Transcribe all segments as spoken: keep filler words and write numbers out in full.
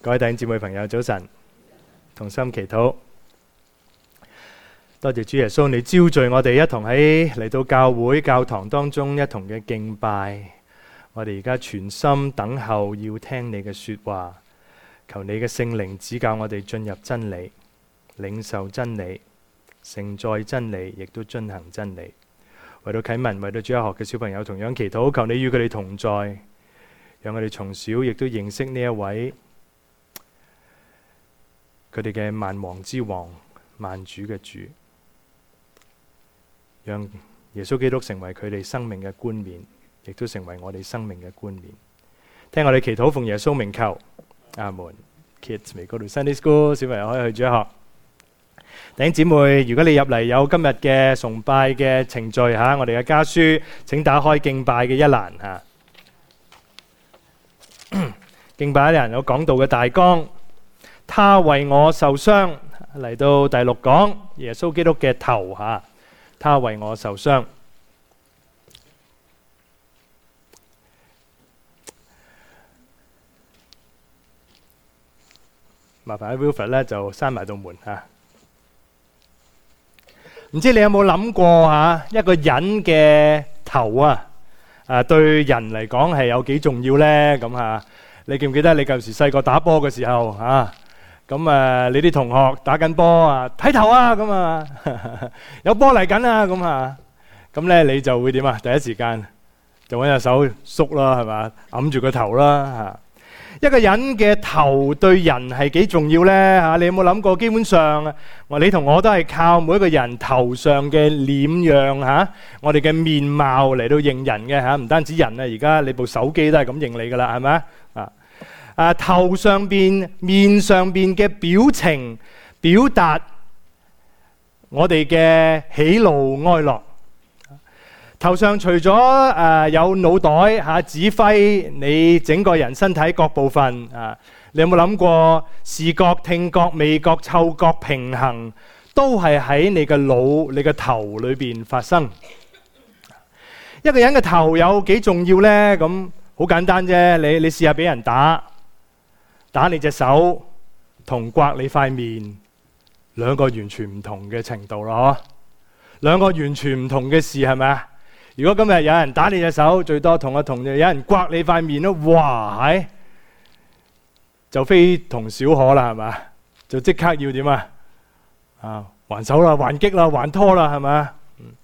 各位弟兄姊妹朋友早晨，同心祈禱。多謝主耶穌，你招聚我哋一同喺嚟到教會教堂當中一同嘅敬拜。我哋而家全心等候要聽你嘅說話，求你嘅聖靈指教我哋進入真理，領受真理，承載真理，亦都遵行真理。為到啟文，為到主日學嘅小朋友同樣祈禱，求你與佢哋同在，讓我哋從小亦都認識呢一位佢哋嘅萬王之王、萬主嘅主，讓耶穌基督成為佢哋生命嘅冠冕，亦都成為我哋生命嘅冠冕。聽我哋祈禱，奉耶穌名求，阿門。Kids may go to Sunday School， 小朋友可以去主日學。弟兄姊妹，如果你入嚟有今日嘅崇拜嘅程序吓，我哋嘅家書，請打開敬拜嘅一欄吓。敬拜一欄有講道嘅大綱。他為我受傷，嚟到第六講，耶穌基督嘅頭吓，他為我受傷。麻煩喺 Wilfred 咧就閂埋道門吓。唔知你有冇諗過吓，一個人嘅頭啊，誒對人嚟講係有幾重要呢？咁吓，你記唔記得你舊時細個打波嘅時候啊？咁誒，你啲同學打緊波啊，睇頭啊，咁啊，有波嚟緊啊，咁啊，咁咧你就會點啊？第一時間就揾隻手縮啦，係嘛，揞住個頭啦嚇。一個人嘅頭對人係幾重要咧嚇？你有冇諗過？基本上，我你同我都係靠每一個人頭上嘅臉樣嚇，我哋嘅面貌嚟到認人嘅嚇。唔單止人啊，而家你部手機都係咁認你噶啦，係咪啊？啊，頭上邊、面上邊嘅表情，表達我哋嘅喜怒哀樂。頭上除咗誒、呃、有腦袋吓、啊、指揮你整個人身體各部分啊，你有冇諗過視覺、聽覺、味覺、嗅覺平衡都係喺你嘅腦、你嘅頭裏邊發生。一個人嘅頭有幾重要呢？咁好簡單啫，你你試下俾人打。打你隻手同刮你塊面，兩個完全唔同嘅程度咯，兩個完全唔同嘅事係咪啊？如果今日有人打你隻手，最多同一同有人刮你塊面咯，哇係就非同小可啦，係咪？就即刻要點啊？啊，還手啦，還擊啦，還拖啦，係咪啊？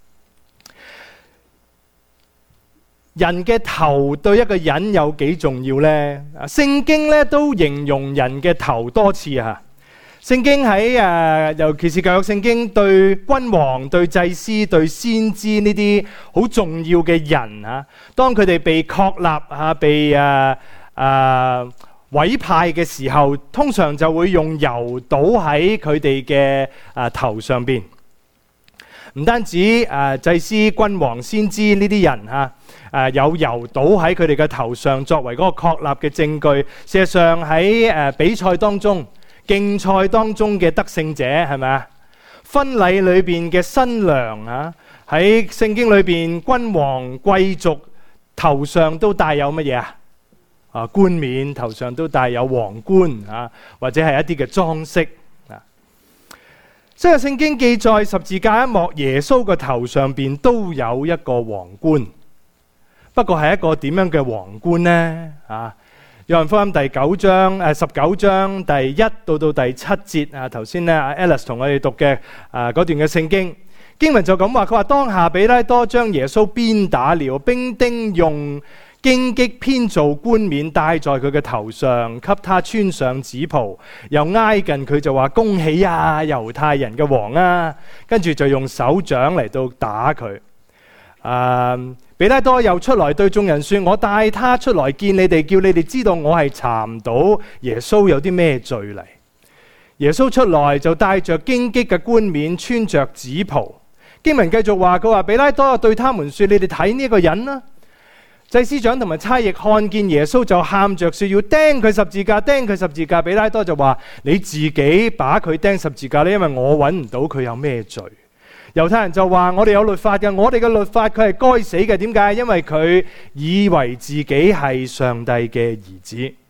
人嘅頭對一個人有幾重要呢？聖經咧都形容人嘅頭多次啊。聖經喺誒，尤其是舊約聖經，對君王、對祭司、對先知呢啲好重要嘅人啊，當佢哋被確立啊、被誒誒委派嘅時候，通常就會用油倒喺佢哋嘅誒頭上邊。唔單止誒祭司、君王、先知呢啲人嚇。誒有油倒喺佢哋嘅頭上，作為嗰個確立嘅證據。事實上喺誒比賽當中、競賽當中嘅得勝者係咪啊？婚禮裏邊嘅新娘啊，喺聖經裏邊君王貴族頭上都帶有乜嘢啊？啊冠冕，頭上都帶有皇冠啊，或者係一啲嘅裝飾啊。所以聖經記載十字架一幕，耶穌嘅頭上邊都有一個皇冠。不過係一個點樣嘅皇冠呢？啊，約翰福音第九章誒十九章第一到到第七節啊，頭先咧阿 Alice 同我哋讀嘅啊嗰段嘅聖經經文就咁話，佢話當下比拉多將耶穌鞭打了，兵丁用荊棘編造冠冕戴在佢嘅頭上，給他穿上紫袍，又挨近佢就話恭喜啊，猶太人嘅王啊，跟住就用手掌嚟到打佢。啊！比拉多又出來對眾人說：我帶他出來見你哋，叫你哋知道我係查唔到耶穌有啲咩罪嚟。耶穌出來就帶着荊棘嘅冠冕，穿着紫袍。經文繼續話：佢話比拉多又對他們說：你哋睇呢個人啦。祭司長同埋差役看見耶穌就喊着說：要釘佢十字架，釘佢十字架。比拉多就話：你自己把佢釘十字架咧，因為我揾唔到佢有咩罪。猶太人就話：我哋有律法嘅，我哋嘅律法佢係該死嘅。點解？因為佢以為自己係上帝嘅兒子。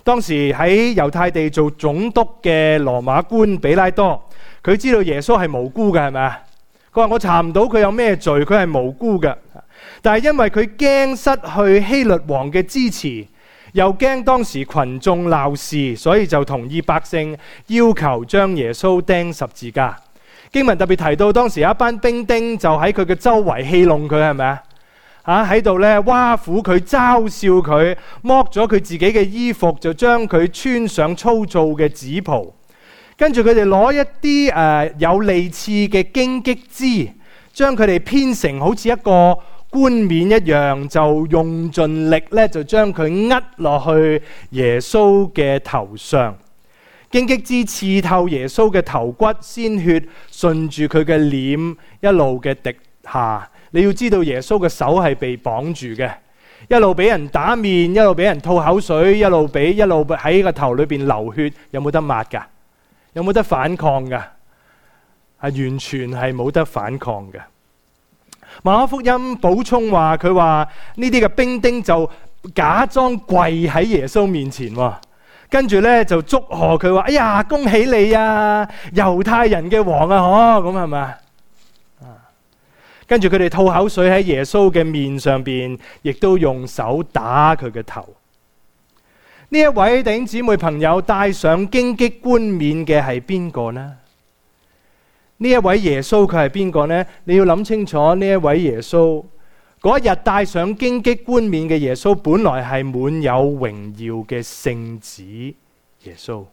當時喺猶太地做總督嘅羅馬官比拉多，佢知道耶穌係無辜嘅，係咪啊？佢話我查唔到佢有咩罪，佢係無辜嘅。但係因為佢驚失去希律王嘅支持，又驚當時群眾鬧事，所以就同意百姓要求將耶穌釘十字架。經文特別提到，當時有一班兵丁就喺佢嘅周圍戲弄佢，係咪啊？啊喺度咧挖苦佢、嘲笑佢，剝咗佢自己嘅衣服，就將佢穿上粗糙嘅紫袍。跟住佢哋攞一啲誒、呃、有利刺嘅荊棘枝，將佢哋編成好似一個冠冕一樣，就用盡力咧，就將佢扼落去耶穌嘅頭上。荊棘枝刺透耶穌嘅頭骨，鮮血順住佢嘅臉一路嘅滴下。你要知道耶穌嘅手係被綁住嘅，一路俾人打面，一路俾人吐口水，一路俾一路喺個頭裏邊流血，有冇得抹噶？有冇得反抗噶？係完全係冇得反抗嘅。馬可福音補充話，佢話呢啲嘅兵丁就假裝跪喺耶穌面前，跟住咧就祝賀佢話：哎呀，恭喜你啊，猶太人嘅王啊！嗬，咁係咪？跟住佢哋吐口水喺耶穌嘅面上邊，亦都用手打佢嘅頭。呢一位弟兄姊妹朋友戴上荊棘冠冕嘅係邊個呢？呢一位耶穌佢係邊個呢？你要諗清楚，呢一位耶穌嗰一日戴上荊棘冠冕嘅耶穌，本來係滿有榮耀嘅聖子耶穌。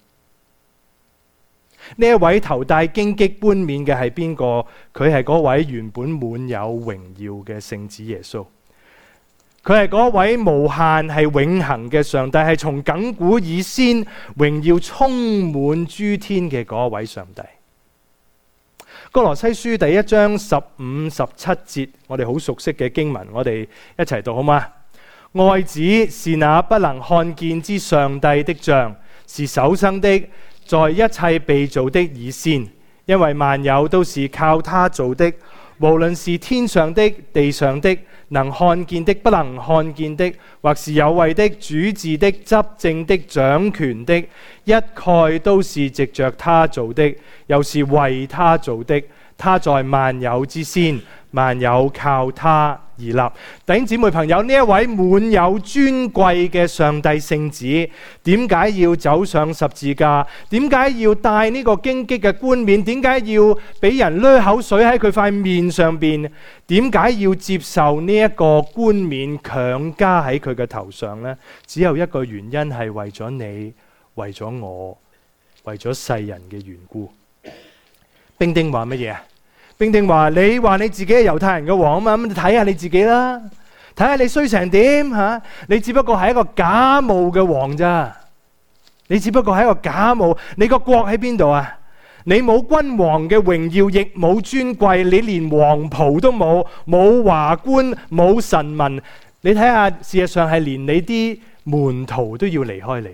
呢一位頭戴荊棘冠冕嘅係邊個？佢係嗰位原本滿有榮耀嘅聖子耶穌。佢係嗰位無限係永恆嘅上帝，係從亙古以先榮耀充滿諸天嘅嗰位上帝。歌羅西書第一章十五十七節，我哋好熟悉嘅經文，我哋一齊讀好嗎？愛子是那不能看見之上帝的像，是首生的，在一切被造的以先，因為萬有都是靠他造的，無論是天上的、地上的，能看見的、不能看見的，或是有位的、主治的、執政的、掌權的，一概都是藉着他造的，又是為他造的。他在萬有之先，萬有靠他而立。弟兄姊妹朋友，呢一位滿有尊貴嘅上帝聖子，點解要走上十字架？點解要戴呢個荊棘嘅冠冕？點解要俾人濺口水喺佢塊面上邊？點解要接受呢一個冠冕強加喺佢嘅頭上呢？只有一個原因，係為咗你，為咗我，為咗世人嘅緣故。兵丁話乜嘢啊？兵丁話：你話你自己係猶太人嘅王啊嘛，咁你睇下你自己啦，睇下你衰成點吓？你只不過係一個假冒嘅王咋？你只不過係一個假冒，你個國喺邊度啊？你冇君王嘅榮耀，亦冇尊貴，你連黃袍都冇，冇華冠，冇臣民。你睇下，事實上係連你啲門徒都要離開你。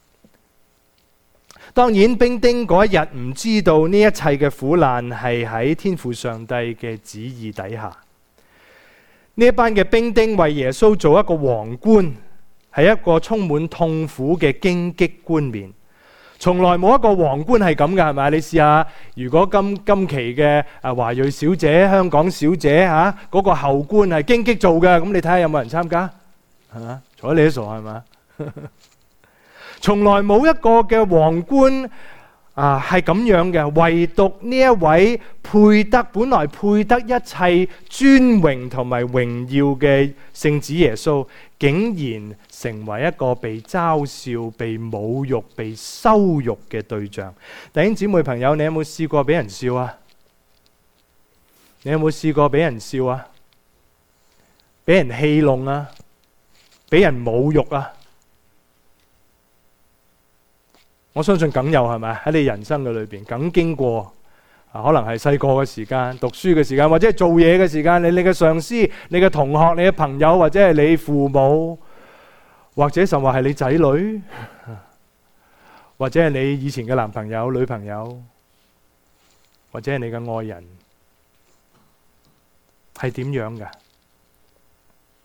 當然，兵丁嗰一日唔知道呢一切嘅苦難係喺天父上帝嘅旨意底下。呢一班嘅兵丁為耶穌做一個皇冠，係一個充滿痛苦嘅荊棘冠冕。從來冇一個皇冠係咁噶，係咪？你試下，如果今今期嘅啊華裔小姐、香港小姐吓，嗰個后冠係荊棘做嘅，咁你睇下有冇人參加？係嘛？睬你都傻係嘛？從來冇一個嘅皇冠啊係咁樣嘅，唯獨呢一位配得本來配得一切尊榮同埋榮耀嘅聖子耶穌，竟然成為一個被嘲笑、被侮辱、被羞辱嘅對象。弟兄姊妹朋友，你有冇試過俾人笑啊？你有冇試過俾人笑啊？俾人戲弄啊？俾人侮辱啊？我相信梗有，係咪？喺你人生嘅裏邊梗經過啊，可能係細個嘅時間、讀書嘅時間，或者係做嘢嘅時間。你你嘅上司、你嘅同學、你嘅朋友，或者係你父母，或者甚至係你仔女，或者係你以前嘅男朋友、女朋友，或者係你嘅愛人，係點樣㗎？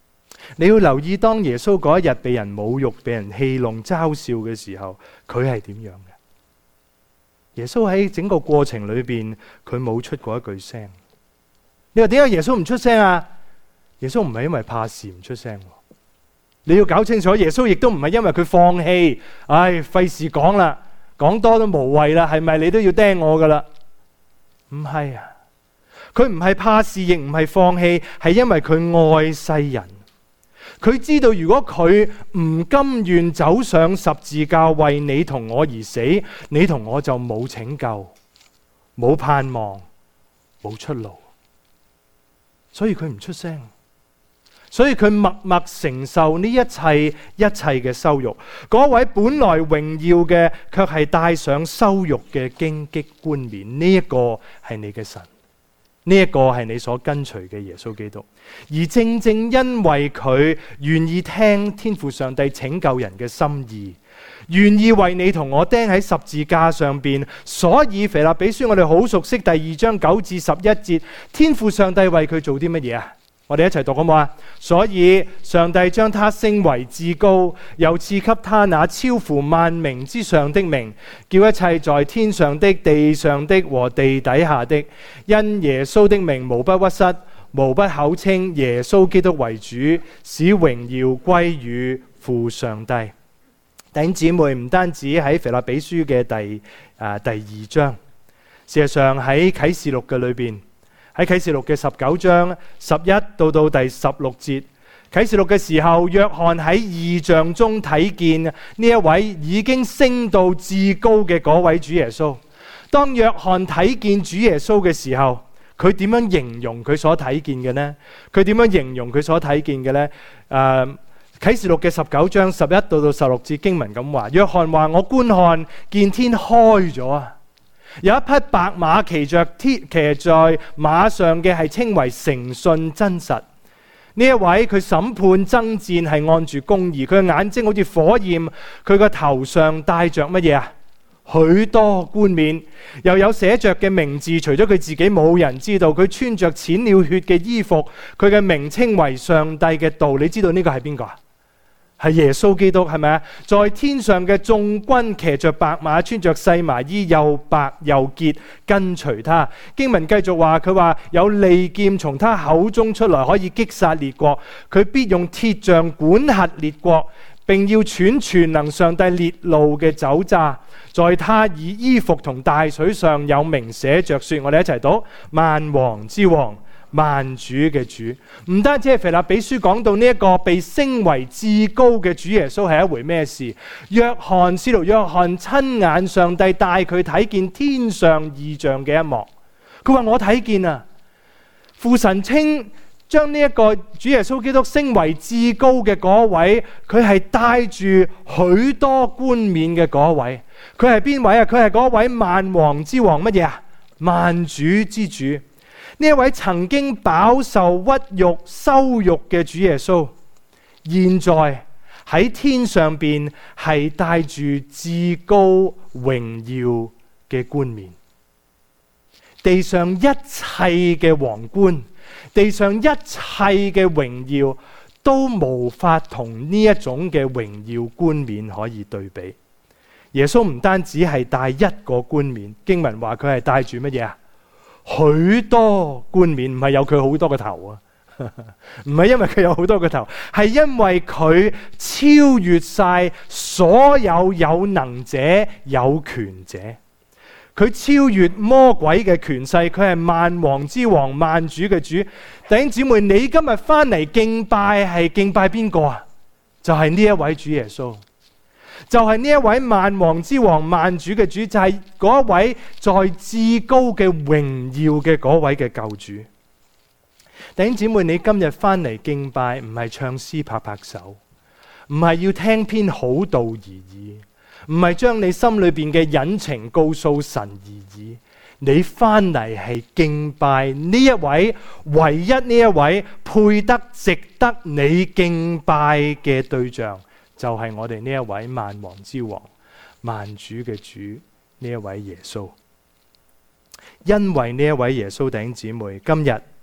你要留意，當耶穌嗰一日被人侮辱、被人戲弄、嘲笑嘅時候，佢係點樣嘅？耶穌喺整個過程裏邊，佢冇出過一句聲。你話點解耶穌唔出聲啊？耶穌唔係因為怕事唔出聲。你要搞清楚，耶穌亦都唔係因為佢放棄，唉，費事講啦，講多都無謂啦，係咪你都要釘我噶啦？唔係啊，佢唔係怕事，亦唔係放棄，係因為佢愛世人。佢知道如果佢唔甘願走上十字架為你同我而死，你同我就冇拯救、冇盼望、冇出路。所以佢唔出聲，所以佢默默承受呢一切一切嘅羞辱。嗰位本來榮耀嘅，卻係帶上羞辱嘅荊棘冠冕。呢一個係你嘅神。呢一個係你所跟隨嘅耶穌基督，而正正因為佢願意聽天父上帝拯救人嘅心意，願意為你同我釘喺十字架上邊，所以腓立比書我哋好熟悉第二章九至十一節，天父上帝為佢做啲乜嘢啊？我哋一齊讀好唔好啊？所以上帝將他升為至高，又賜給他那超乎萬名之上的名，叫一切在天上的、地上的和地底下的，因耶穌的名無不屈膝，無不口稱耶穌基督為主，使榮耀歸於父上帝。弟兄姊妹，唔單止喺腓立比書嘅第啊第二章，事實上喺啟示錄嘅裏邊。喺啟示錄嘅十九章十一到到第十六節，啟示錄嘅時候，約翰喺異象中睇見呢一位已經升到至高嘅嗰位主耶穌。當約翰睇見主耶穌嘅時候，佢點樣形容佢所睇見嘅呢？佢點樣形容佢所睇見嘅呢？誒、呃，啟示錄嘅十九章十一到到十六節經文咁話，約翰話：我觀看見天開咗啊！有一匹白馬騎着天騎在馬上嘅係稱為誠信真實。呢一位佢審判爭戰係按住公義，佢嘅眼睛好似火焰，佢個頭上戴着乜嘢啊？許多冠冕，又有寫着嘅名字，除咗佢自己冇人知道。佢穿着濺了血嘅衣服，佢嘅名稱為上帝嘅道。你知道呢個係邊個啊？係耶穌基督，係咪啊？在天上嘅眾軍騎着白馬，穿着細麻衣，又白又潔，跟隨他。經文繼續話，佢話有利劍從他口中出來，可以擊殺列國。佢必用鐵杖管轄列國，並要踹全能上帝烈怒嘅酒榨。在他以衣服同大水上有名寫着說，我哋一齊讀：萬王之王，萬主嘅主。唔單止係腓立比書講到呢一個被升為至高嘅主耶穌係一回咩事？約翰使徒約翰親眼上帝帶佢睇見天上異象嘅一幕。佢話我睇見啊，父神稱將呢一個主耶穌基督升為至高嘅嗰位，佢係帶住許多冠冕嘅嗰位。佢係邊位啊？佢係嗰位萬王之王，乜嘢啊？萬主之主。呢一位曾經飽受屈辱、羞辱嘅主耶穌，現在喺天上邊係帶住至高榮耀嘅冠冕。地上一切嘅皇冠，地上一切嘅榮耀，都無法同呢一種嘅榮耀冠冕可以對比。耶穌唔單止係帶一個冠冕，經文話佢係帶住乜嘢啊？許多冠冕，唔係有佢好多個頭啊，唔係因為佢有好多個頭，係因為佢超越晒所有有能者、有權者，佢超越魔鬼嘅權勢，佢係萬王之王、萬主嘅主。弟兄姊妹，你今日翻嚟敬拜係敬拜邊個啊？就係呢一位主耶穌。就係呢一位萬王之王、萬主嘅主，就係嗰一位在至高嘅榮耀嘅嗰位嘅救主。弟兄姊妹，你今日翻嚟敬拜，唔係唱詩拍拍手，唔係要聽篇好道而已，唔係將你心裏邊嘅隱情告訴神而已。你翻嚟係敬拜呢一位唯一呢一位配得值得你敬拜嘅對象。就係我哋呢一位萬王之王、萬主嘅主，呢一位耶穌。因為呢一位耶穌，弟兄姊妹，今日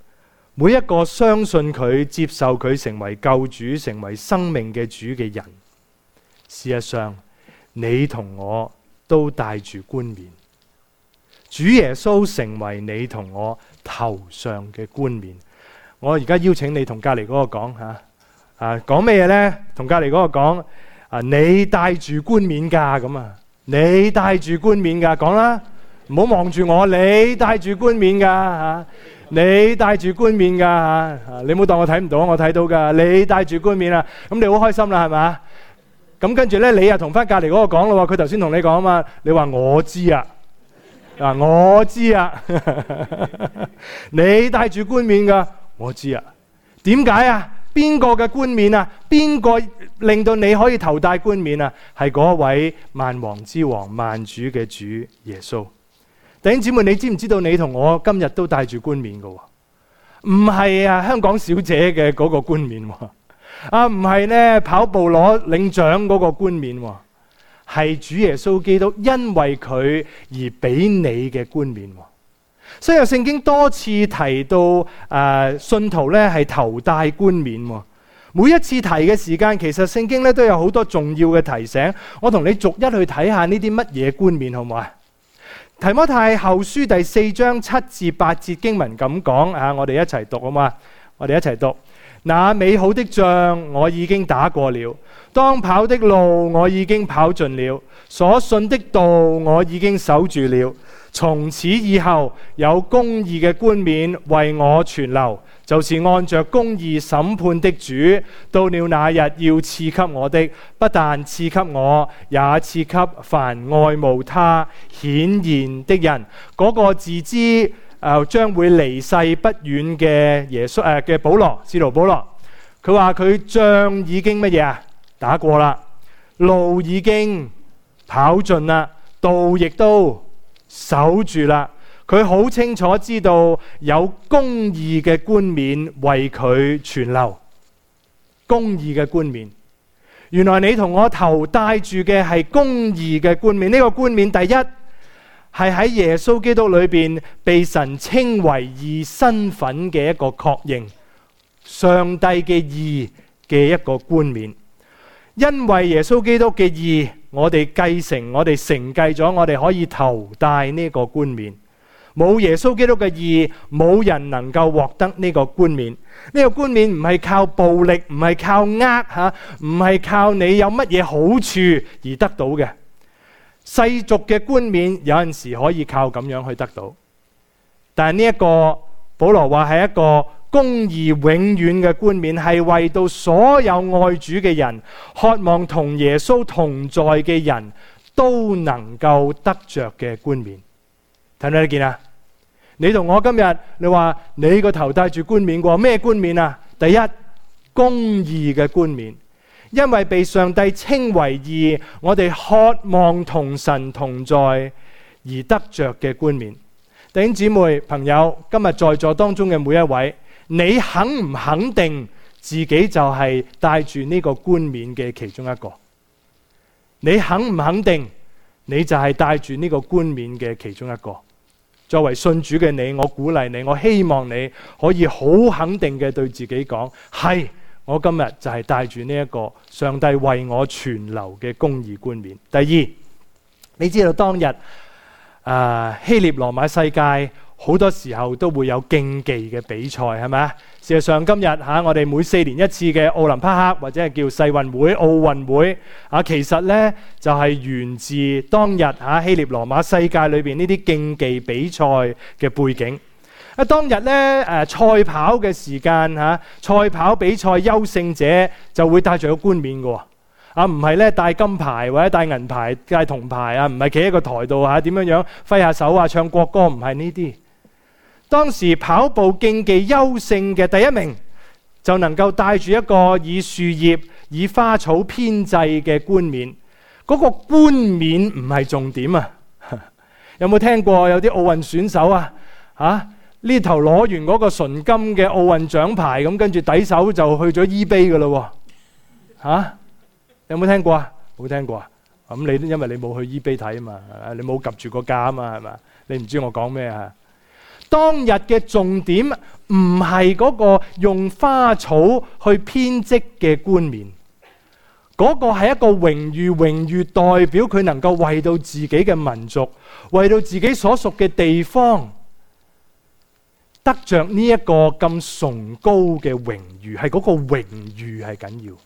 每一個相信佢、接受佢成為救主、成為生命嘅主嘅人，事實上你同我都戴住冠冕。主耶穌成為你同我頭上嘅冠冕。我而家邀請你同隔籬嗰個講吓，啊講咩嘢呢？同隔籬嗰個講啊，你戴住冠冕噶咁啊，你戴住冠冕噶，講啦，唔好望住我，你戴住冠冕噶吓。你戴住冠冕噶吓，你唔好當我睇唔到，我睇到噶。你戴住冠冕啊，咁你好開心啦，係嘛？咁跟住咧，你又同翻隔籬嗰個講咯，佢頭先同你講啊嘛，你話我知啊，嗱我知啊，你戴住冠冕噶，我知啊。點解啊？邊個嘅冠冕啊？邊個令到你可以頭戴冠冕啊？係嗰位萬王之王、萬主嘅主耶穌。弟兄姊妹，你知唔知道你同我今日都戴住冠冕㗎？唔係啊，香港小姐嘅嗰個冠冕，啊唔係咧跑步攞領獎嗰個冠冕，係主耶穌基督因為佢而俾你嘅冠冕。所以有聖經多次提到誒、呃，信徒咧係頭戴冠冕。每一次提嘅時間，其實聖經咧都有好多重要嘅提醒。我同你逐一去睇下呢啲乜嘢冠冕，好唔好啊？提摩太後書第四章七至八節經文咁講啊，我哋一齊讀啊嘛，我哋一齊讀。那美好的仗我已經打過了，當跑的路我已經跑盡了，所信的道我已經守住了。從此以後，有公義嘅冠冕為我存留，就是按着公義審判的主，到了那日要賜給我的，不但賜給我，也賜給凡愛慕他顯現的人。嗰、那個自知誒、呃、將會離世不遠嘅耶穌誒嘅保羅，使徒保羅，佢話佢仗已經乜嘢啊？打過啦，路已經跑盡啦，道亦都守住啦。佢好清楚知道有公義嘅冠冕為佢存留。公義嘅冠冕，原來你同我頭戴住嘅係公義嘅冠冕。呢、這個冠冕第一係喺耶穌基督裏邊被神稱為義身份嘅一個確認，上帝嘅義嘅一個冠冕。因為耶穌基督嘅義，我哋繼承，我哋承繼咗，我哋可以頭戴呢個冠冕。冇耶穌基督嘅義，冇人能夠獲得呢個冠冕。呢個冠冕唔係靠暴力，唔係靠呃吓，唔係靠你有乜嘢好處而得到嘅。世俗嘅冠冕有陣時可以靠咁樣去得到，但係呢一個保羅話係一個公義永遠嘅冠冕，係為到所有愛主嘅人，渴望同耶穌同在嘅人都能夠得着嘅冠冕。睇唔睇得見啊？你同我今日，你話你個頭戴住冠冕過咩冠冕啊？第一，公義嘅冠冕，因為被上帝稱為義，我哋渴望同神同在而得着嘅冠冕。弟兄姊妹朋友，今日在座當中嘅每一位，你肯唔肯定自己就係戴住呢個冠冕嘅其中一個？你肯唔肯定你就係戴住呢個冠冕嘅其中一個？作為信主嘅你，我鼓勵你，我希望你可以好肯定嘅對自己講，係，我今日就係戴住呢一個上帝為我存留嘅公義冠冕。第二，你知道當日誒、呃、希臘羅馬世界好多時候都會有競技嘅比賽，係咪啊？事實上今日吓、啊、我哋每四年一次嘅奧林匹克或者係叫世運會、奧運會啊，其實呢就係、是、源自當日吓、啊、希臘羅馬世界裏邊呢啲競技比賽嘅背景。啊，當日呢誒賽跑嘅時間吓，賽跑比賽優勝者就會戴住個冠冕嘅。啊，唔係咧帶金牌或者帶銀牌、帶銅牌啊，唔係企喺個台度吓，點樣樣揮下手啊、唱國歌，唔係呢啲。當時跑步競技優勝嘅第一名就能夠帶住一個以樹葉、以花草編製嘅冠冕。嗰、那個冠冕唔係重點啊！有冇聽過有啲奧運選手啊？吓呢頭攞完嗰個純金嘅奧運獎牌，咁跟住抵手就去咗 eBay 噶啦？吓有冇聽過啊？冇聽過啊？咁你因為你冇去 eBay 睇啊嘛，你冇及住個價啊嘛，係嘛？你唔知我講咩啊？ 當日嘅重點唔係嗰個用花草去編織嘅冠冕，嗰個係一個榮譽，榮譽代表佢能夠為到自己嘅民族，為到自己所屬嘅地方，得着呢一個咁崇高嘅榮譽，係嗰個榮譽係緊要。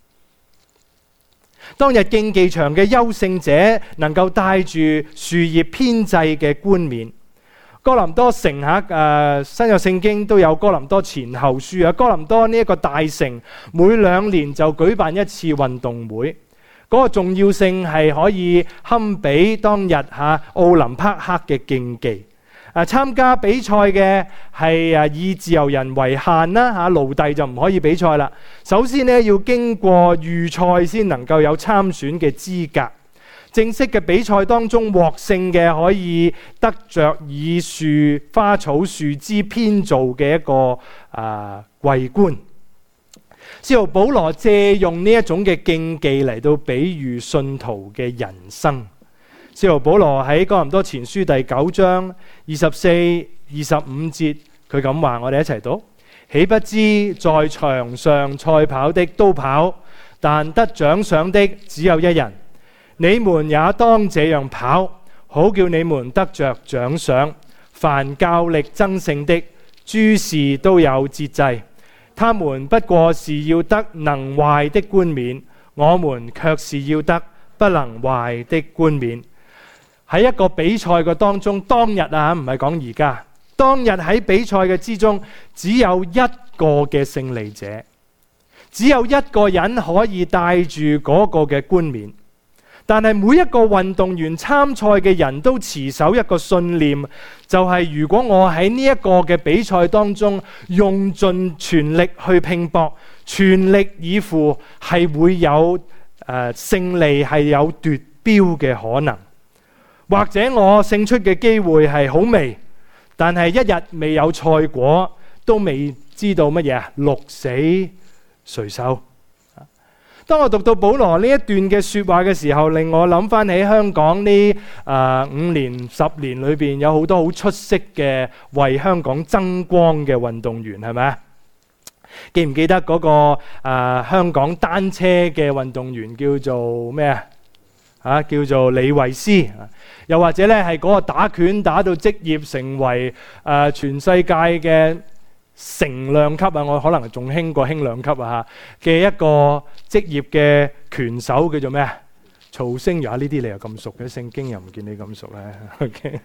當日競技場嘅優勝者能夠帶住樹葉編製嘅冠冕。哥林多城下誒新約聖經都有哥林多前後書啊。哥林多呢一個大城，每兩年就舉辦一次運動會，嗰、那個重要性係可以堪比當日嚇奧林匹克嘅競技。啊，參加比賽嘅係啊以自由人為限啦嚇，奴隸就唔可以比賽啦。首先呢，要經過預賽先能夠有參選嘅資格。正式嘅比賽當中獲勝嘅可以得着以樹花草樹枝編造嘅一個啊桂冠。使徒保羅借用呢一種嘅競技嚟到比喻信徒嘅人生。使徒保羅喺哥林多前書第九章二十四、二十五節，佢咁話，我哋一齊讀：豈不知在場上賽跑的都跑，但得獎賞的只有一人。你們也當這樣跑，好叫你們得着獎賞。凡較力爭勝的，諸事都有節制。他們不過是要得能壞的冠冕，我們卻是要得不能壞的冠冕。喺一個比賽嘅當中，當日啊，唔係講而家，當日喺比賽嘅之中，只有一個嘅勝利者，只有一個人可以帶住嗰個嘅冠冕。但係每一個運動員參賽嘅人都持守一個信念，就係如果我喺呢一個嘅比賽當中用盡全力去拼搏，全力以赴，係會有誒勝利，係有奪標嘅可能。或者我勝出嘅機會係好微，但係一日未有賽果，都未知道乜嘢啊，鹿死誰手。當我讀到保羅呢一段嘅說話嘅時候，令我諗翻起香港呢啊五年十年裏邊有好多好出色嘅為香港爭光嘅運動員，係咪啊？記唔記得嗰個啊香港單車嘅運動員叫做咩啊？啊叫做李慧詩，又或者咧係嗰個打拳打到職業成為誒全世界嘅成量級啊，我可能仲興過輕量級啊嘅一個職業嘅拳手叫做咩啊？曹星如啊，呢啲你又咁熟嘅，聖經又唔見你咁熟咧。Okay.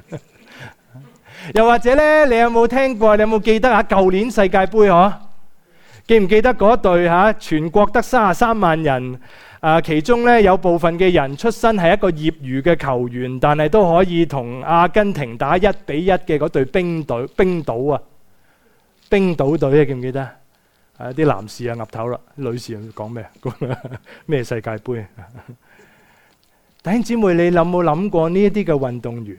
又或者咧，你有冇聽過？你有冇記得啊？舊年世界盃嗬，記唔記得嗰隊吓全國得三十三萬人？啊，其中咧有部分嘅人出身係一個業餘嘅球員，但係都可以同阿根廷打一比一嘅嗰隊冰隊冰島啊！冰島隊啊，記唔記得？啊，啲男士啊岌頭啦，女士講咩？咩世界盃？弟兄姊妹，你有冇諗過呢一啲嘅運動員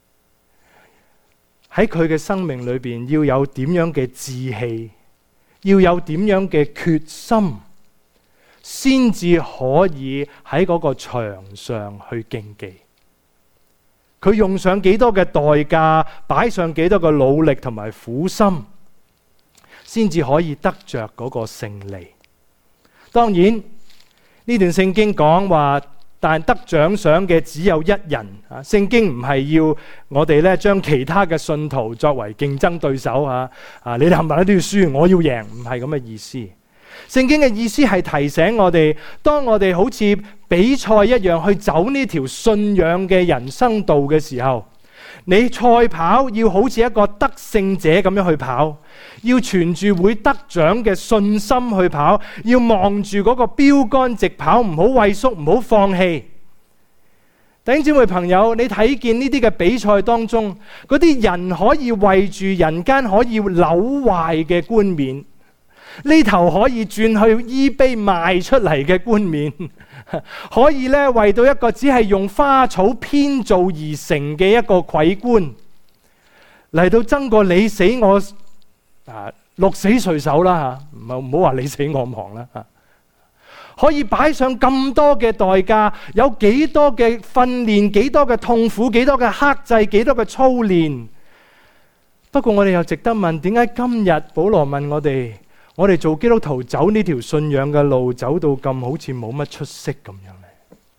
喺佢嘅生命裏邊要有點樣嘅志氣，要有點樣嘅決心，先至可以喺嗰個場上去競技？佢用上幾多嘅代價，擺上幾多嘅努力同埋苦心，先至可以得着嗰個勝利。當然呢段聖經講話，但得獎賞嘅只有一人。聖經唔係要我哋咧將其他嘅信徒作為競爭對手啊！啊，你哋冚唪唥都要輸，我要贏，唔係咁嘅意思。聖經嘅意思係提醒我哋，當我哋好似比賽一樣去走呢條信仰嘅人生道嘅時候，你賽跑要好似一個得勝者咁樣去跑，要存住會得獎嘅信心去跑，要望住嗰個標杆直跑，唔好畏縮，唔好放棄。弟兄姊妹朋友，你睇見呢啲嘅比賽當中，嗰啲人可以為住人間可以扭壞嘅冠冕，呢頭可以轉去eBay賣出嚟嘅冠冕，可以咧為到一個只係用花草編造而成嘅一個桂冠嚟到爭過你死我啊，鹿死誰手啦吓，唔好唔好話你死我亡啦吓，可以擺上咁多嘅代價，有幾多嘅訓練，幾多嘅痛苦，幾多嘅克制，幾多嘅操練， 不過我哋又值得問，點解今日保羅問我哋，我哋做基督徒走呢條信仰嘅路，走到咁好似冇乜出息咁樣呢？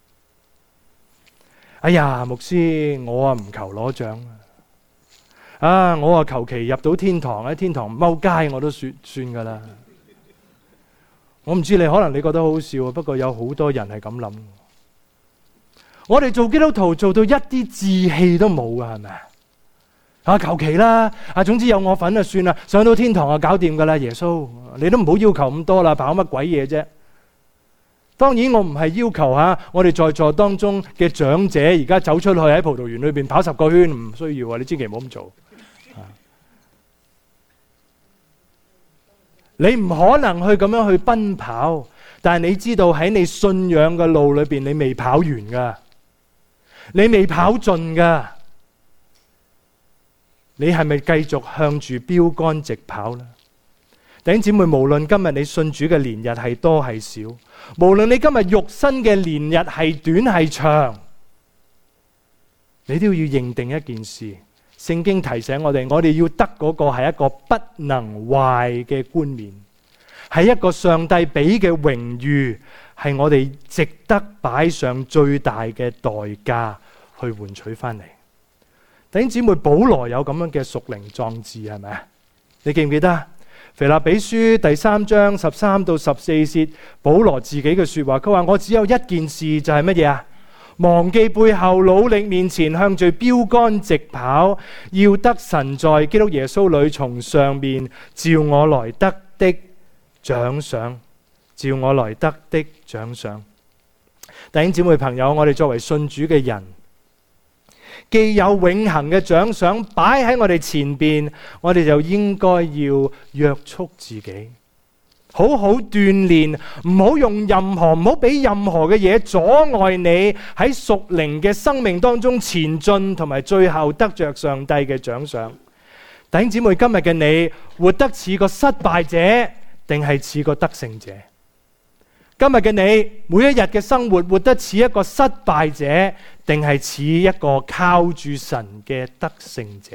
哎呀，牧師，我啊唔求攞獎啊！我啊求其入到天堂，喺天堂踎街我都算算噶啦。我唔知你可能你覺得好笑，不過有好多人係咁諗。我哋做基督徒做到一啲志氣都冇噶，係咪啊？求其啦，啊總之有我份就算啦，上到天堂就搞掂噶啦。耶穌，你都唔好要求咁多啦，跑乜鬼嘢啫？當然我唔係要求吓，我哋在座當中嘅長者而家走出去喺葡萄園裏邊跑十個圈，唔需要啊！你千祈唔好咁做。你唔可能去咁樣去奔跑，但係你知道喺你信仰嘅路裏邊，你未跑完噶，你未跑盡噶，你係咪繼續向住標杆直跑呢？弟兄姊妹，無論今日你信主嘅年日係多係少，無論你今日肉身嘅年日係短係長，你都要認定一件事。聖經提醒我哋，我哋要得嗰個係一個不能壞嘅冠冕，係一個上帝俾嘅榮譽，係我哋值得擺上最大嘅代價去換取翻嚟。弟兄姊妹，保羅有咁樣嘅屬靈壯志，係咪啊？你記唔記得腓立比書第三章十三到十四節，保羅自己嘅說話，佢話我只有一件事，就係乜嘢啊？忘記背後，努力面前，向住標杆直跑，要得神在基督耶穌裏從上面召我來得的獎賞，召我來得的獎賞。弟兄姊妹朋友，我哋作為信主嘅人，既有永恆嘅獎賞擺喺我哋前邊，我哋就應該要約束自己，好好鍛煉，唔好用任何唔好俾任何嘅嘢阻礙你喺屬靈嘅生命當中前進，同埋最後得着上帝嘅獎賞。弟兄姊妹，今日嘅你活得似個失敗者，定係似個得勝者？今日嘅你每一日嘅生活活得似一個失敗者，定係似一個靠住神嘅得勝者？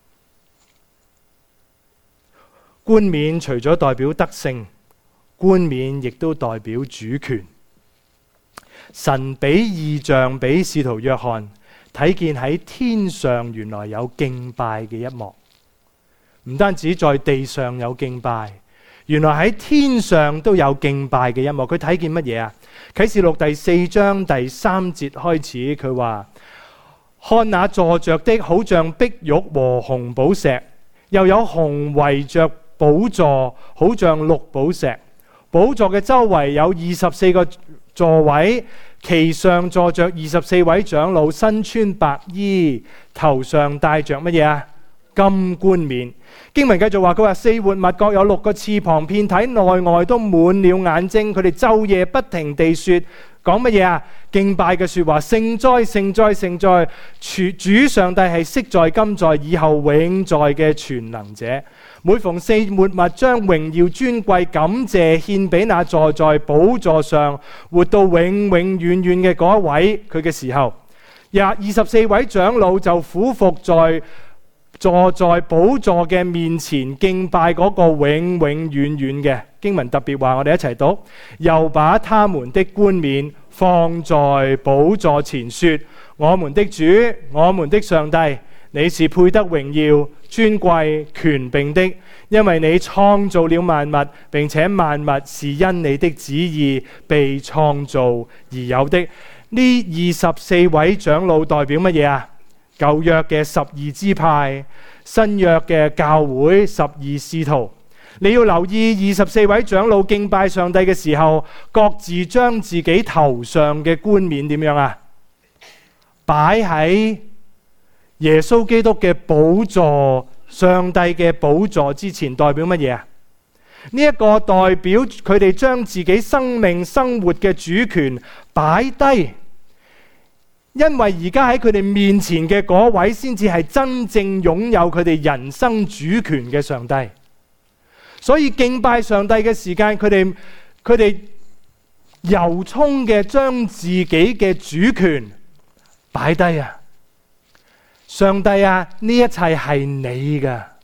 冠冕除咗代表得勝，冠冕亦都代表主權。神俾異象俾使徒約翰睇見喺天上原來有敬拜嘅一幕，唔單止在地上有敬拜，原來喺天上都有敬拜嘅一幕。佢睇見乜嘢啊？啟示錄第四章第三節開始，佢話：看那坐着的好像碧玉和紅寶石，又有紅圍着寶座，好像綠寶石。寶座嘅周圍有二十四個座位，其上坐着二十四位長老，身穿白衣，頭上戴着乜嘢啊？金冠冕。經文繼續話，佢話四活物各有六個翅膀，遍體內外都滿了眼睛，佢哋晝夜不停地說，講乜嘢啊？敬拜嘅說話，聖哉聖哉聖哉，主上帝係昔在今在以後永在嘅全能者。每逢四活物將榮耀尊貴感謝獻俾那坐在寶座上活到永永遠遠嘅嗰一位佢嘅時候，廿二十四位長老就俯伏在坐在寶座嘅面前敬拜嗰個永永遠遠嘅。經文特別話，我哋一齊讀，又把他們的冠冕放在寶座前說，我們的主，我們的上帝，你是配得榮耀尊貴權柄的，因為你創造了萬物，並且萬物是因你的旨意被創造而有的。呢二十四位長老代表乜嘢啊？舊約嘅十二支派，新約嘅教會十二使徒。你要留意，二十四位長老敬拜上帝嘅時候，各自將自己頭上嘅冠冕點樣啊？擺喺耶穌基督嘅寶座，上帝嘅寶座之前，代表乜嘢啊？呢一個代表佢哋將自己生命生活嘅主權擺低，因為而家喺佢哋面前嘅嗰位先至係真正擁有佢哋人生主權嘅上帝。所以敬拜上帝嘅時間，佢哋佢哋由衷嘅將自己嘅主權擺低啊！上帝啊，呢一切係你噶，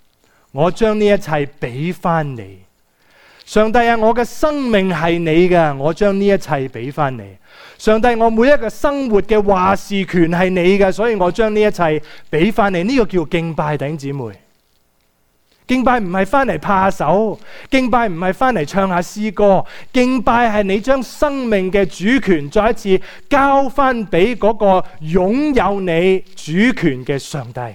我將呢一切俾翻你。上帝啊，我嘅生命係你嘅，我將呢一切俾翻你。上帝，我每一個生活嘅話事權係你嘅，所以我將呢一切俾翻你。呢個叫敬拜，弟兄姊妹。敬拜唔係翻嚟拍手，敬拜唔係翻嚟唱下詩歌，敬拜係你將生命嘅主權再一次交翻俾嗰個擁有你主權嘅上帝。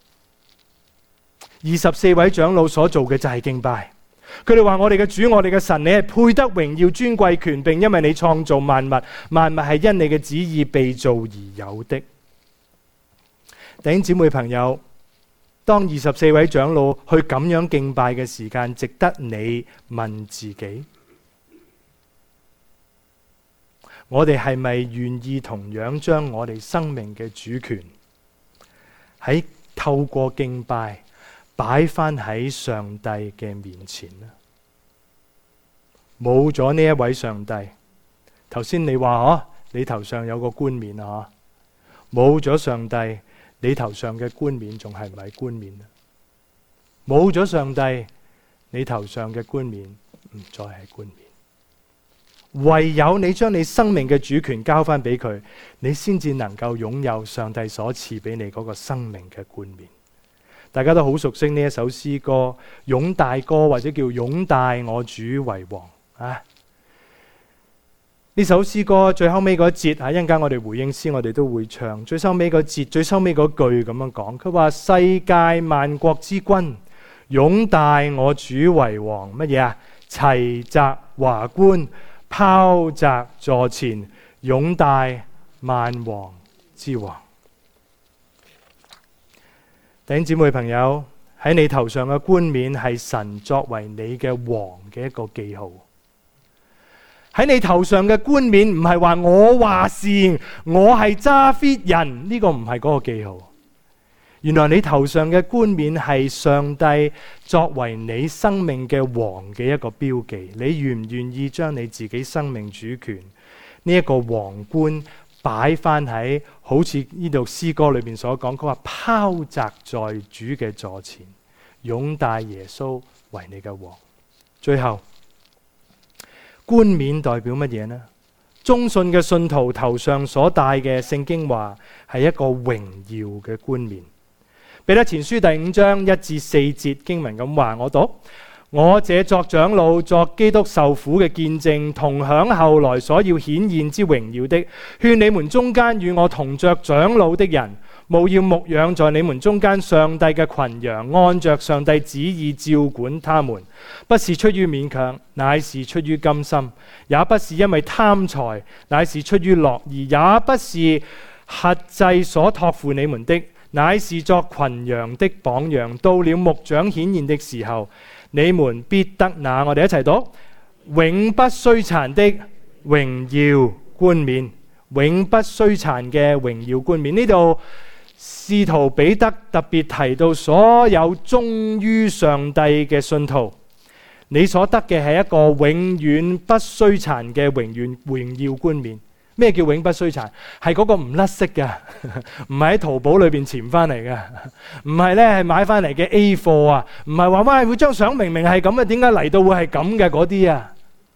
二十四位長老所做嘅就係敬拜。佢哋話：我哋嘅主，我哋嘅神，你係配得榮耀、尊貴、權柄，因為你創造萬物，萬物係因你嘅旨意被造而有的。弟兄姊妹朋友，當二十四位長老去咁樣敬拜嘅時間，值得你問自己：我哋係咪願意同樣將我哋生命嘅主權喺透過敬拜擺翻喺上帝嘅面前呢？冇咗呢一位上帝，頭先你話哦，你頭上有個冠冕啊，冇咗上帝，你頭上嘅冠冕仲係唔係冠冕啊？冇咗上帝，你頭上嘅冠冕唔再係冠冕。唯有你將你生命嘅主權交翻俾佢，你先至能夠擁有上帝所賜俾你嗰個生命嘅冠冕。大家都好熟悉呢一首詩歌，擁戴歌或者叫擁戴我主為王啊！呢首詩歌最後尾嗰節啊，一陣間我哋回應詩我哋都會唱。最收尾嗰節，最收尾嗰句咁樣講，佢話世界萬國之君，擁戴我主為王，乜嘢啊？齊澤華冠，拋擲座前，擁戴萬王之王。弟兄姊妹朋友，喺你頭上嘅冠冕係神作為你嘅王嘅一個記號。喺你頭上嘅冠冕唔係話我話事，我係揸 fit 人，呢個唔係嗰個記號。原來你頭上嘅冠冕係上帝作為你生命嘅王嘅一個標記。你願唔願意將你自己生命主權呢一個皇冠擺翻喺好似呢度詩歌裏面所講，佢話拋擲在主嘅座前，擁戴耶穌為你嘅王。最後，冠冕代表乜嘢呢？忠信嘅信徒頭上所戴嘅，聖經話係一個榮耀嘅冠冕。彼得前書第五章一至四節經文咁話，我讀：我這作長老、作基督受苦嘅見證，同享後來所要顯現之榮耀的，勸你們中間與我同着長老的人，務要牧養在你們中間上帝嘅群羊，按着上帝旨意照管他們，不是出於勉強，乃是出於甘心；也不是因為貪財，乃是出於樂意；也不是轄制所託付你們的，乃是作群羊的榜樣。到了牧長顯現的時候，你們必得那，我哋一齊讀，永不衰殘的榮耀冠冕。永不衰殘嘅榮耀冠冕。呢度使徒彼得特別提到所有忠於上帝嘅信徒，你所得嘅係一個永遠不衰殘嘅榮耀榮耀冠冕。咩叫永不衰殘？係嗰個唔甩色嘅，唔係喺淘寶裏邊潛翻嚟嘅，唔係咧係買翻嚟嘅 A 貨啊，唔係話哇，會張相明明係咁嘅，點解嚟到會係咁嘅嗰啲啊？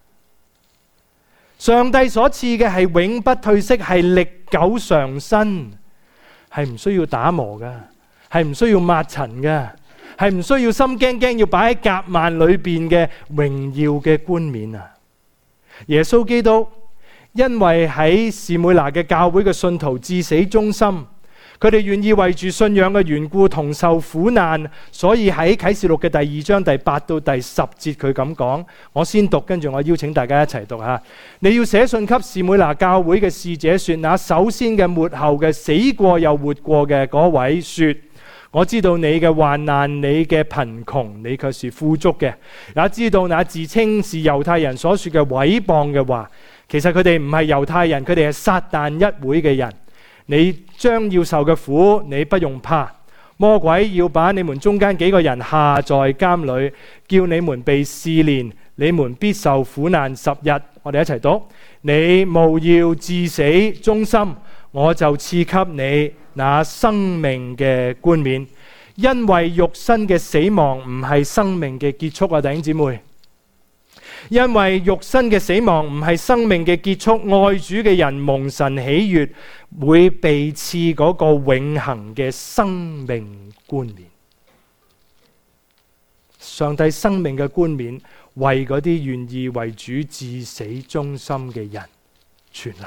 上帝所賜嘅係永不褪色，係歷久常新，係唔需要打磨嘅，係唔需要抹塵嘅，係唔需要心驚驚要擺喺夾萬裏邊嘅榮耀嘅冠冕啊！耶穌基督因為喺士每拿嘅教會嘅信徒至死忠心，佢哋願意為住信仰嘅緣故同受苦難，所以喺啟示錄嘅第二章第八到第十節佢咁講，我先讀，跟住我邀請大家一齊讀吓。你要寫信給士每拿教會嘅使者說，那首先嘅末後嘅死過又活過嘅嗰位說，我知道你嘅患難，你嘅貧窮，你卻是富足嘅，也知道那自稱是猶太人所說嘅毀謗嘅話，其實佢哋唔係猶太人，佢哋係撒但一會嘅人。你將要受嘅苦，你不用怕。魔鬼要把你們中間幾個人下在監裏，叫你們被試煉，你們必受苦難十日。我哋一齊讀：你務要至死忠心，我就賜給你那生命嘅冠冕。 因為肉身嘅死亡唔係生命嘅結束啊，弟兄姊妹。因為肉身嘅死亡唔係生命嘅結束，愛主嘅人蒙神喜悅，會被賜嗰個永恆嘅生命冠冕。上帝生命嘅冠冕，為嗰啲願意為主至死忠心嘅人存留。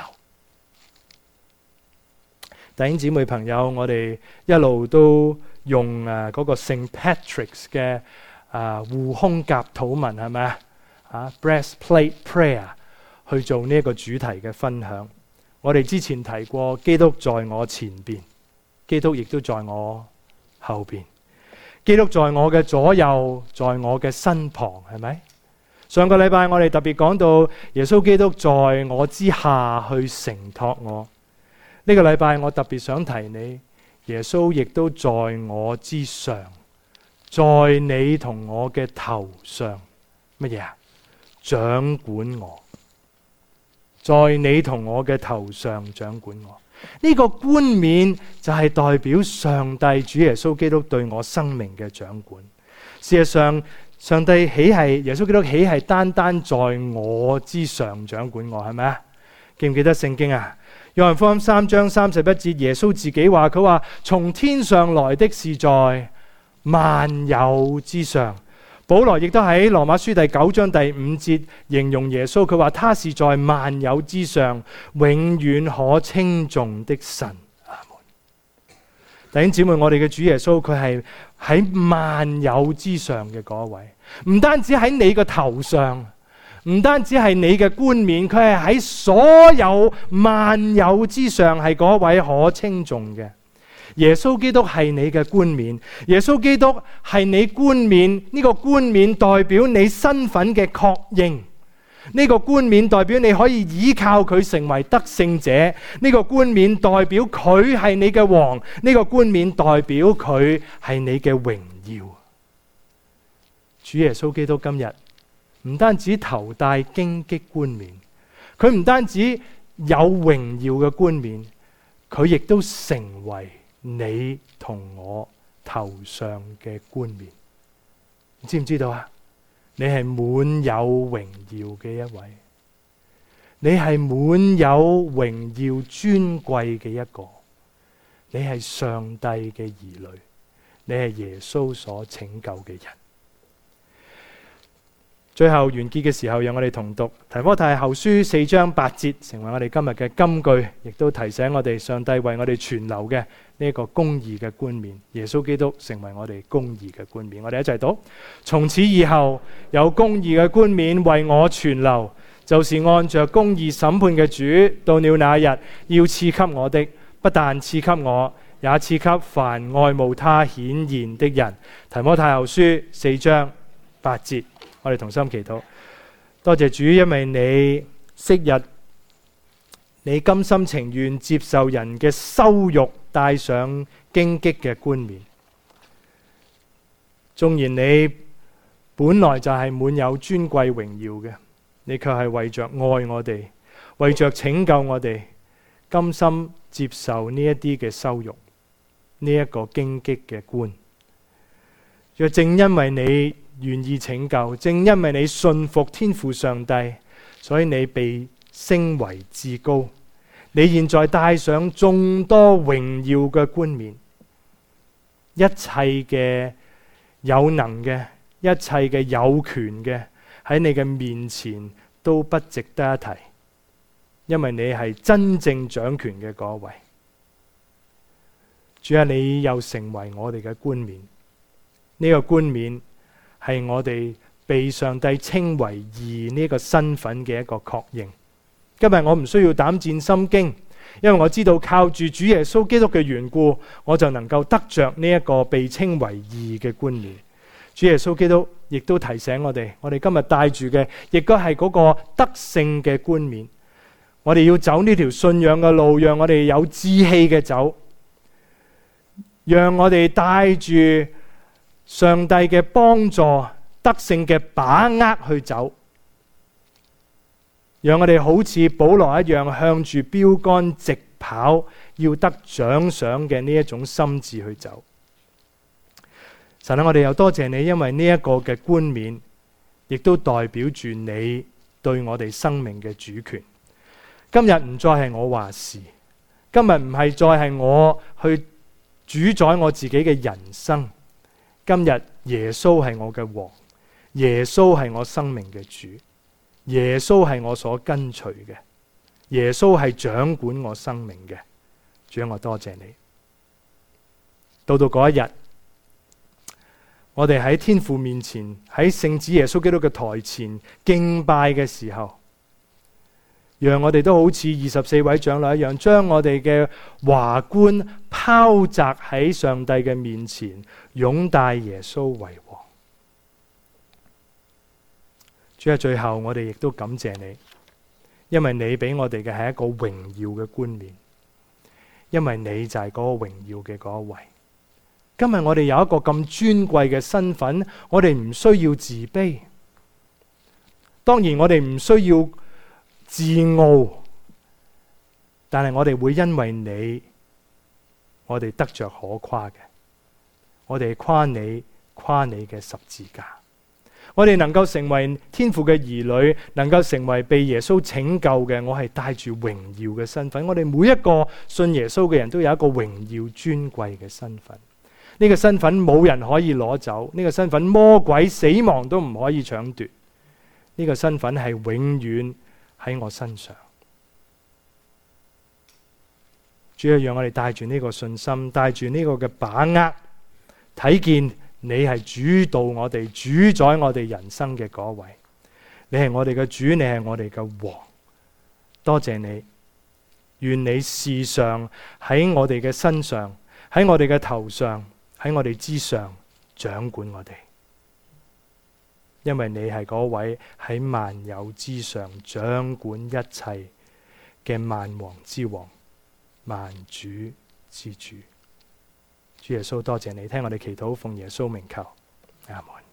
弟兄姊妹朋友，我哋一路都用誒嗰個聖 Patrick's 嘅誒護胸甲禱文，係咪啊？啊 breastplate prayer 去做呢一個主題嘅分享。我哋之前提過，基督在我前邊，基督亦都在我後邊。基督在我嘅左右，在我嘅身旁，係咪？上個禮拜我哋特別講到耶穌基督在我之下去承托我。呢個禮拜我特別想提你，耶穌亦都在我之上，在你同我嘅頭上，乜嘢啊？掌管我，在你同我嘅頭上掌管我。呢個冠冕就係代表上帝主耶穌基督對我生命嘅掌管。事實上，上帝豈係耶穌基督豈係單單在我之上掌管我，係咪啊？記唔記得聖經啊？約翰福音三章三十一節，耶穌自己話，佢話從天上來的是在萬有之上。保羅亦都喺羅馬書第九章第五節形容耶穌，佢話他是在萬有之上，永遠可稱頌的神。阿門。弟兄姊妹，我哋嘅主耶穌佢係喺萬有之上嘅嗰位，唔單止喺你個頭上，唔單止係你嘅冠冕，佢係喺所有萬有之上，係嗰位可稱頌嘅。耶穌基督係你嘅冠冕，耶穌基督係你冠冕，呢個冠冕代表你身份嘅確認，呢個冠冕代表你可以依靠佢成為得勝者，呢個冠冕代表佢係你嘅王，呢個冠冕代表佢係你嘅榮耀。主耶穌基督今日唔單止頭戴荊棘冠冕，佢唔單止有榮耀嘅冠冕，佢亦都成為你同我頭上嘅冠冕。你知唔知道啊？你係滿有榮耀嘅一位，你係滿有榮耀尊貴嘅一個，你係上帝嘅兒女，你係耶穌所拯救嘅人。最後完結嘅時候，讓我哋同讀提摩太後書四章八節，成為我哋今日嘅金句，亦都提醒我哋上帝為我哋存留嘅呢一個公義嘅冠冕。耶穌基督成為我哋公義嘅冠冕。我哋一齊讀：從此以後，有公義嘅冠冕為我存留，就是按着公義審判嘅主，到了那日要賜給我的，不但賜給我，也賜給凡愛慕他顯現的人。提摩太後書四章八節。我哋同心祈禱，多謝主，因為你昔日你甘心情願接受人嘅羞辱，戴上荊棘嘅冠冕。縱然你本來就係滿有尊貴榮耀嘅，你卻係為着愛我哋，為着拯救我哋，甘心接受呢一啲嘅羞辱，呢一個荊棘嘅冠。若正因為你願意拯救，正因為你信服天父上帝，所以你被升為至高。你現在戴上眾多榮耀嘅冠冕，一切嘅有能嘅，一切嘅有權嘅，喺你嘅面前都不值得一提，因為你係真正掌權嘅嗰位。主啊，你又成為我哋嘅冠冕，呢個冠冕係我哋被上帝稱為義呢個身份嘅一個確認。今日我唔需要膽戰心驚，因為我知道靠住主耶穌基督嘅緣故，我就能夠得着呢一個被稱為義嘅冠冕。主耶穌基督亦都提醒我哋，我哋今日帶住嘅亦都係嗰個得勝嘅冠冕。我哋要走呢條信仰嘅路，讓我哋有志氣嘅走，讓我哋帶住上帝嘅幫助，得勝嘅把握去走，讓我哋好似保羅一樣向住標杆直跑，要得獎賞嘅呢一種心志去走。 神啊，我哋又多謝你，因為呢一個嘅冠冕，亦都代表住你對我哋生命嘅主權。今日唔再係我話事，今日唔係再係我去主宰我自己嘅人生。今日耶穌係我嘅王，耶穌係我生命嘅主，耶穌係我所跟隨嘅，耶穌係掌管我生命嘅。主啊，我多謝你。到到嗰一日，我哋喺天父面前，喺聖子耶穌基督嘅台前敬拜嘅時候，讓我哋都好似二十四位長老一樣，將我哋嘅華冠拋擲喺上帝嘅面前，擁戴耶穌為王。主啊，最後我哋亦都感謝你，因為你俾我哋嘅係一個榮耀嘅冠冕，因為你就係嗰個榮耀嘅嗰一位。今日我哋有一個咁尊貴嘅身份，我哋唔需要自卑，當然我哋唔需要自傲，但係我哋會因為你，我哋得着可誇嘅，我哋誇你，誇你嘅十字架。我哋能夠成為天父嘅兒女，能夠成為被耶穌拯救嘅，我係帶住榮耀嘅身份。我哋每一個信耶穌嘅人都有一個榮耀尊貴嘅身份。呢個身份冇人可以攞走，呢個身份魔鬼死亡都唔可以搶奪。呢個身份係永遠喺我身上。主要讓我哋帶住呢個信心，帶住呢個嘅把握，睇見你係主導我哋、主宰我哋人生嘅嗰位。你係我哋嘅主，你係我哋嘅王。多謝你，願你時常喺我哋嘅身上，喺我哋嘅頭上，喺我哋之上掌管我哋。因為你係嗰位喺萬有之上掌管一切嘅萬王之王、萬主之主。主耶穌，多謝你聽我哋祈禱，奉耶穌名求，阿門。